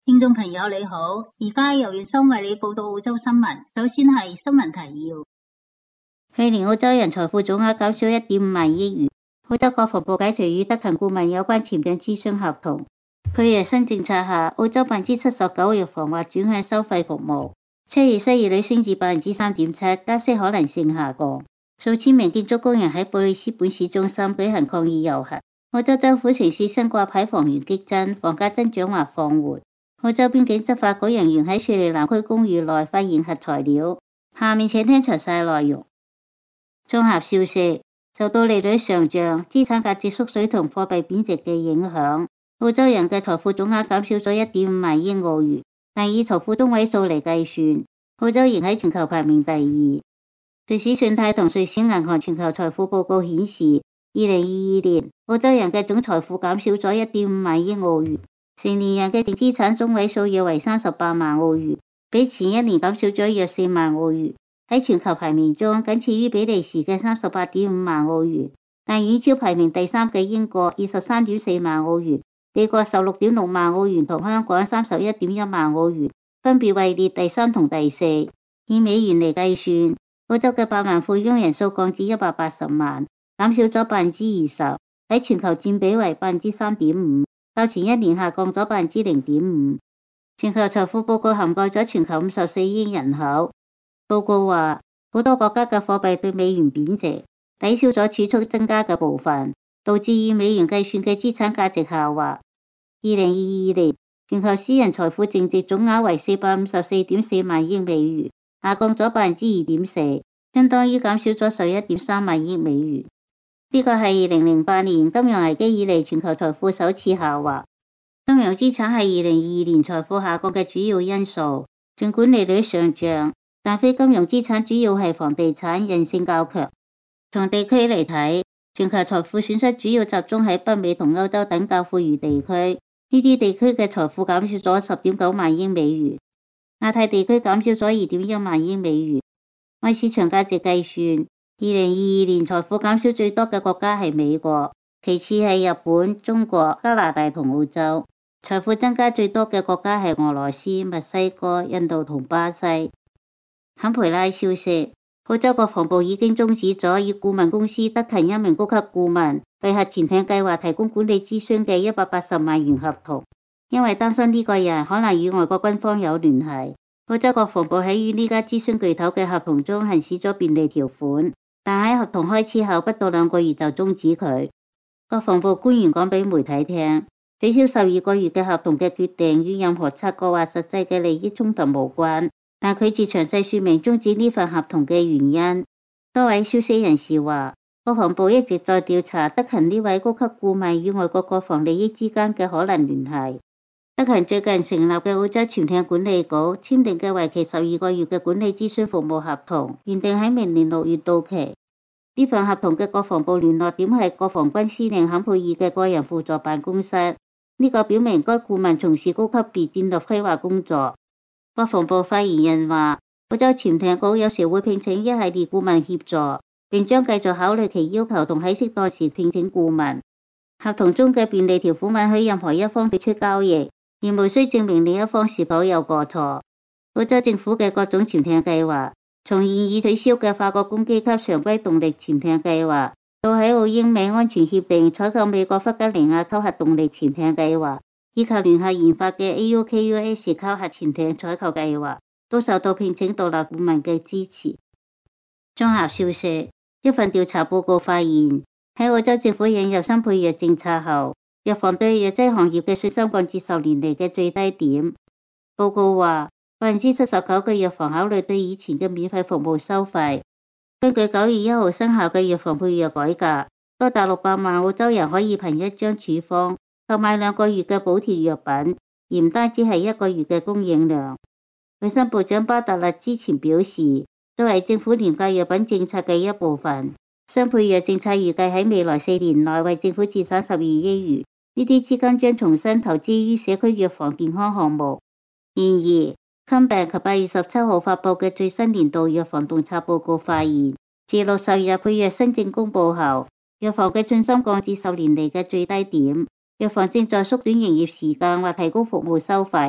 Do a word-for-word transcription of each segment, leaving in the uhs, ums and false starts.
聽眾朋友你好，而家由月生為你報道澳洲新聞。首先係新聞提要。去年澳洲人財富總額減少一點五萬億元。澳洲國防部解除與德勤顧問有關潛艇諮詢合同。配藥新政策下，澳洲百分之七十九藥房或轉向收費服務。七月失業率升至百分之三點七，加息可能性下降。數千名建築工人喺布里斯本市中心舉行抗議遊行。澳洲州府城市新掛牌房源激增，房價增長或放緩。澳洲邊境執法局人員喺雪梨南區公寓內發現核材料。下面請聽詳細內容。綜合消息，受到利率上漲、資產價值縮水同貨幣貶值嘅影響，澳洲人嘅財富總額減少咗一點五萬億澳元，但以財富中位數嚟計算，澳洲仍喺全球排名第二。瑞士信貸同瑞士銀行全球財富報告顯示，二零二二年澳洲人嘅總財富減少咗一點五萬億澳元。成年人嘅淨資產中位數約為三十八萬澳元，比前一年減少咗約四萬澳元。喺全球排名中，僅次於比利時嘅三十八點五萬澳元，但遠超排名第三嘅英國二十三點四萬澳元，美國十六點六萬澳元同香港三十一點一萬澳元，分別位列第三同第四。以美元嚟計算，澳洲嘅百萬富翁人數降至一百八十萬，減少咗百分之二十，喺全球佔比為百分之三點五。較前一年下降咗百分之零點五。全球財富報告涵蓋咗全球五十四億人口。報告話，好多國家嘅貨幣對美元貶值，抵消咗儲蓄增加嘅部分，導致以美元計算嘅資產價值下滑。二零二二年，全球私人財富淨值總額為四百五十四點四萬億美元，下降咗百分之二點四，相當於減少咗十一點三萬億美元。呢個係二零零八年金融危機以嚟全球財富首次下滑。金融資產係二零二二年財富下降嘅主要因素。儘管利率上漲，但非金融資產主要係房地產，韌性較強。從地區嚟睇，全球財富損失主要集中喺北美同歐洲等較富裕地區。呢啲地區嘅財富減少咗十點九萬億美元。亞太地區減少咗二點一萬億美元。按市場價值計算，二零二二年財富減少最多嘅國家係美國，其次係日本、中國、加拿大同澳洲。財富增加最多嘅國家係俄羅斯、墨西哥、印度同巴西。坎培拉消息，澳洲國防部已經終止咗以顧問公司德勤一名高級顧問為核潛艇計劃提供管理諮詢嘅一百八十萬元合同，因為擔心呢個人可能與外國軍方有聯繫。澳洲國防部喺與呢家諮詢巨頭嘅合同中行使咗便利條款。但喺合同開始後不到兩個月就終止佢。國防部官員講俾媒體聽，取消十二個月嘅合同嘅決定與任何察覺或實際嘅利益衝突無關，但拒絕詳細說明終止呢份合同嘅原因。多位消息人士話，國防部一直在調查德勤呢位高級顧問與外國國防利益之間嘅可能聯繫。德勤最近成立嘅澳洲潛艇管理局簽訂嘅為期十二個月嘅管理諮詢服務合同，原定喺明年六月到期。呢份合同嘅國防部聯絡點係國防軍司令坎佩爾嘅個人輔助辦公室。呢、這個表明該顧問從事高級別戰略規劃工作。國防部發言人話，澳洲潛艇局有時會聘請一系列顧問協助，並將繼續考慮其要求同喺適當時聘請顧問。合同中嘅便利條款允許任何一方退出交易，而無需證明另一方是否有過錯。澳洲政府嘅各種潛艇計劃，從現已取消嘅法國攻擊級常規動力潛艇計劃，到喺澳英美安全協定採購美國弗吉尼亞級核動力潛艇計劃，以及聯合研發嘅 A U K U S 級核潛艇採購計劃，都受到聘請獨立顧問嘅支持。綜合消息，一份調查報告發現，喺澳洲政府引入新配藥政策後，藥房對藥劑行業嘅信心降至十年嚟嘅最低點。報告話，百分之七十九嘅藥房考慮對以前嘅免費服務收費。根據九月一號生效嘅藥房配藥改革，多達六百萬澳洲人可以憑一張處方購買兩個月嘅補貼藥品，而唔單止係一個月嘅供應量。衛生部長巴特勒之前表示，作為政府廉價藥品政策嘅一部分，雙配藥政策預計喺未來四年內為政府節省十二億元。呢啲資金將重新投資於社區藥房健康項目。然而，康病及八月十七號發布嘅最新年度藥房洞察報告發現，自六十日配藥新政公布後，藥房嘅信心降至十年嚟嘅最低點。藥房正在縮短營業時間或提高服務收費，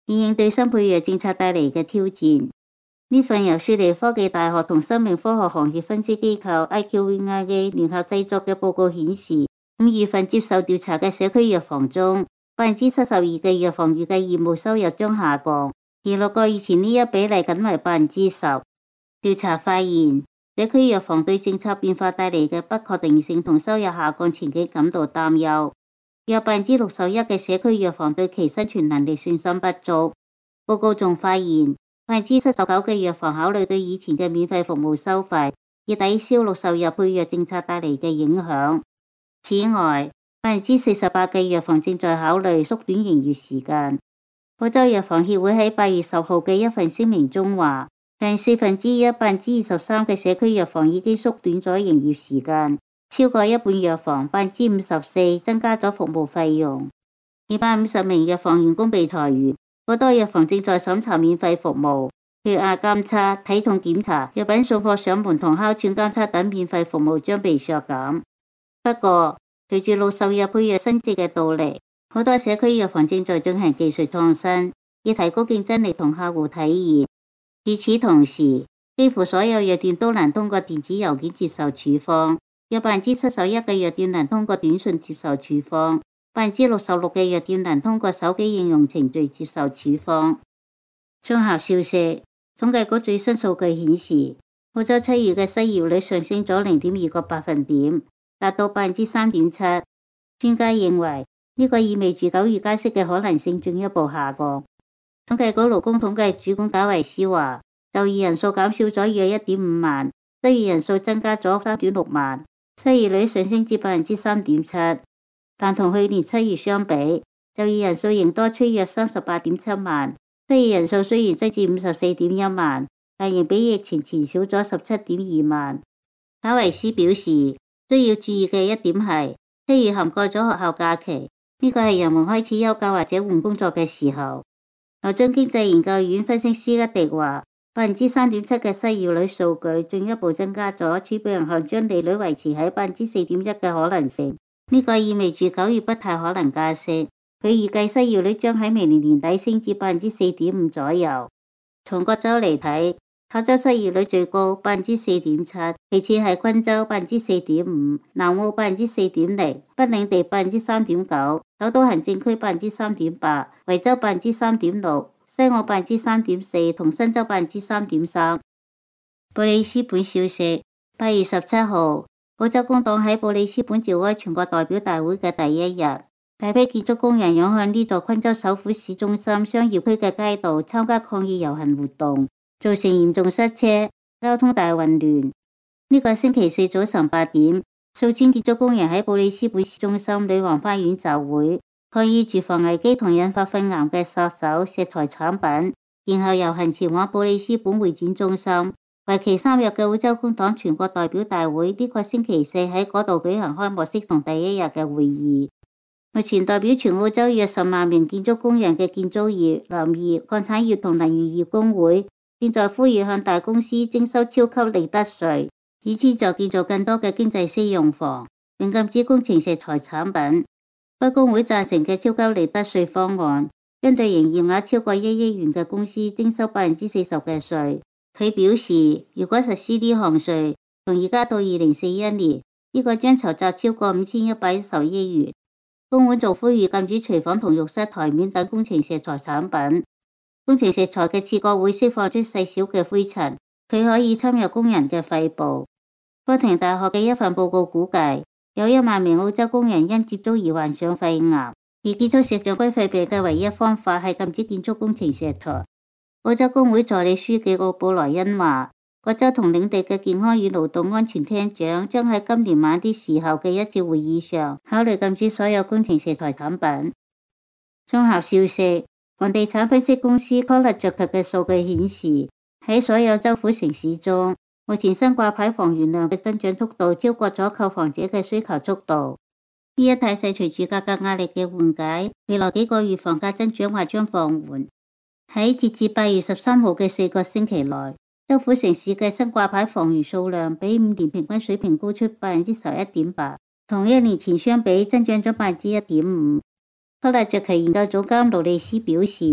以應對新配藥政策帶嚟嘅挑戰。呢份由雪梨科技大學同生命科學行業分析機構 I Q V I A 聯合製作嘅報告顯示，五月份接受調查嘅社區藥房中，百分之七十二嘅藥房預計業務收入將下降，而六個月前呢一比例僅為百分之十。調查發現，社區藥房對政策變化帶嚟嘅不確定性同收入下降前景感到擔憂。約百分之六十一嘅社區藥房對其生存能力信心不足。報告仲發現，百分之七十九嘅藥房考慮對以前嘅免費服務收費，以抵消六十日配藥政策帶嚟嘅影響。此外，百分之四十八嘅藥房正在考慮縮短營業時間。澳洲藥房協會喺八月十號嘅一份聲明中話，近四分之一百分之二十三嘅社區藥房已經縮短咗營業時間，超過一半藥房百分之五十四增加咗服務費用。二百五十名藥房員工被裁員，好多藥房正在審查免費服務，血壓監測、體重檢查、藥品送貨上門同哮喘監測等免費服務將被削減。不過，隨住六十日配藥新制嘅到嚟，好多社區藥房正在進行技術創新，以提高競爭力同客戶體驗。與此同時，幾乎所有藥店都能通過電子郵件接受處方，有百分之七十一嘅藥店能通過短信接受處方。百分之六十六嘅藥店能通過手機應用程序接受處方。綜合消息，統計局最新數據顯示，澳洲七月嘅失業率上升咗零點二個百分點，達到百分之三點七。專家認為呢個意味住九月加息嘅可能性進一步下降。統計局勞工統計主管賈維斯話，就業人數減少咗約一點五萬，失業人數增加咗三點六萬，失業率上升至百分之三點七。但同去年七月相比，就業人數仍多出約三十八點七萬，失業人數雖然增至五十四點一萬，但仍比疫情前少咗十七點二萬。賈維斯表示，需要注意嘅一點係，七月涵蓋咗學校假期，呢個係人們開始休假或者換工作嘅時候。牛津經濟研究院分析師一迪話，百分之三點七嘅失業率數據進一步增加咗儲備銀行將利率維持喺百分之四點一嘅可能性。呢個意味住九月不太可能加息，佢預計失業率將喺明年年底升至百分之四點五左右。從各州嚟睇，塔州失業率最高百分之四點七，其次係昆州百分之四點五，南澳百分之四點零，北領地百分之三點九，首都行政區百分之三點八，維州百分之三點六，西澳百分之三點四，同新州百分之三點三。布里斯本消息，八月十七號。澳洲工黨喺布里斯本召開全國代表大會嘅第一日，大批建築工人湧向呢座昆州首府市中心商業區嘅街道參加抗議遊行活動，造成嚴重塞車、交通大混亂。呢個星期四早晨八點，數千建築工人喺布里斯本市中心女王花園集會，抗議住房危機同引發肺癌嘅殺手石材產品，然後遊行前往布里斯本會展中心。為期三日嘅澳洲工黨全國代表大會呢個星期四喺嗰度舉行開幕式同第一日嘅會議。目前代表全澳洲約十萬名建築工人嘅建築業、林業、礦產業同能源業工會正在呼籲向大公司徵收超級利得稅，以資助建造更多嘅經濟適用房，並禁止工程石材產品。該工會贊成嘅超級利得稅方案，將對營業額超過一億元嘅公司徵收百分之四十嘅稅。佢表示，如果實施呢項稅，從而家到二零四一年，呢個將籌集超過五千一百一十億元。工會仲呼籲禁止廚房同浴室台面等工程石材產品。工程石材嘅切割會釋放出細小嘅灰塵，佢可以侵入工人嘅肺部。科廷大學嘅一份報告估計，有一萬名澳洲工人因接觸而患上肺癌，而結束石像歸肺病嘅唯一方法係禁止建築工程石材。澳洲工會助理書記奧布萊恩話，各州同領地嘅健康與勞動安全廳長將喺今年晚啲時候嘅一次會議上考慮禁止所有工程石材產品。綜合消息，房地產分析公司 Colliers 嘅數據顯示，喺所有州府城市中，目前新掛牌房源量嘅增長速度超過咗購房者嘅需求速度。呢一態勢隨住價格壓力嘅緩解，未來幾個月房價增長或將放緩。喺截至八月十三號嘅四個星期內，州府城市嘅新掛牌房源數量比五年平均水平高出百分之十一點八，同一年前相比增長咗百分之一點五。科勒爵奇研究總監勞利斯表示，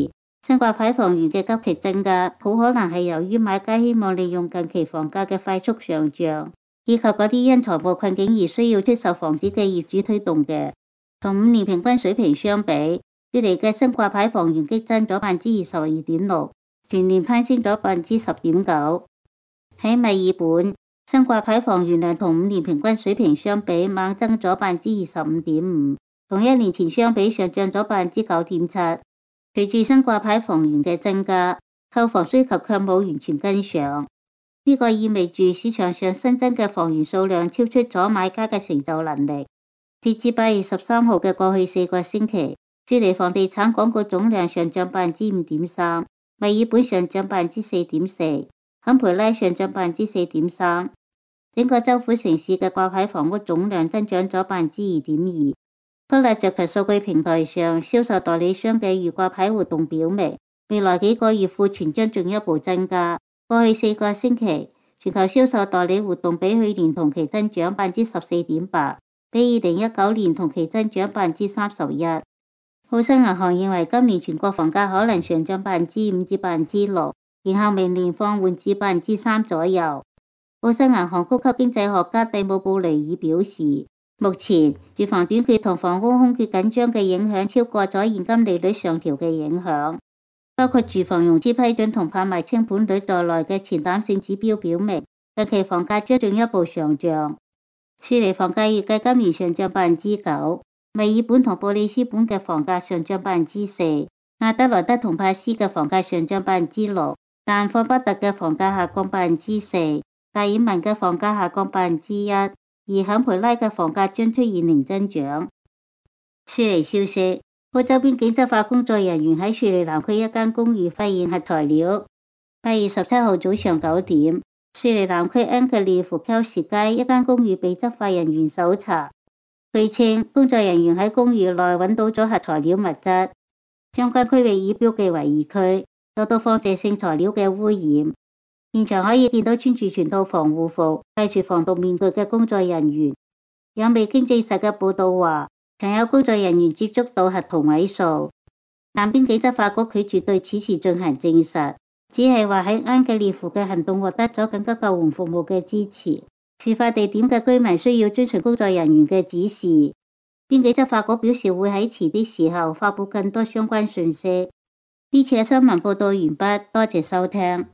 新掛牌房源嘅急劇增加，好可能係由於買家希望利用近期房價嘅快速上漲，以及嗰啲因財務困境而需要出售房子嘅業主推動嘅。同五年平均水平相比，雪梨嘅新掛牌房源激增咗百分之二十二點六，全年攀升咗百分之十點九。喺墨爾本，新掛牌房源量同五年平均水平相比猛增咗百分之二十五點五，同一年前相比上漲咗百分之九點七。隨住新掛牌房源嘅增加，購房需求卻冇完全跟上，呢個意味住市場上新增嘅房源數量超出咗買家嘅承受能力。截至八月十三號嘅過去四個星期，雪梨房地產廣告總量上漲百分之五點三，墨爾本上漲百分之四點四，坎培拉上漲百分之四點三，整個州府城市嘅掛牌房屋總量增長咗百分之二點二。克勒卓奇數據平台上銷售代理商嘅預掛牌活動表明，未來幾個月庫存將進一步增加。過去四個星期，全球銷售代理活動比去年同期增長百分之十四點八，比二零一九年同期增長百分之三十一。澳新銀行認為今年全國房價可能上漲百分之五至百分之六，然後明年放緩至百分之三左右。澳新銀行高級經濟學家蒂姆布尼爾表示，目前住房短缺同房屋空缺緊張嘅影響超過咗現金利率上調嘅影響，包括住房融資批准同拍賣清盤率在內嘅前瞻性指標表明，近期房價將進一步上漲。雪梨房價預計今年上漲百分之九，墨爾本同布里斯本嘅房價上漲百分之四，亞德萊德同珀斯嘅房價上漲百分之六，但霍巴特嘅房價下降百分之四，達爾文嘅房價下降百分之一。而坎培拉嘅房價將出現零增長。雪梨消息，澳洲邊境執法工作人員喺雪梨南區一間公寓發現核材料。八月十七號早上九點，雪梨南區安格利夫喬士街一間公寓被執法人員搜查。據稱，工作人員喺公寓內揾到咗核材料物質，相關區域已標記為二區，受到放射性材料嘅污染。現場可以見到穿住全套防護服、戴住防毒面具嘅工作人員。有未經證實嘅報道話，曾有工作人員接觸到核同位素，但邊境執法局拒絕對此事進行證實，只係話喺安格列夫嘅行動獲得咗緊急救援服務嘅支持。事發地點嘅居民需要遵循工作人員嘅指示。邊境執法局表示會喺遲啲時候發佈更多相關信息。呢次嘅新聞報道完畢，多謝收聽。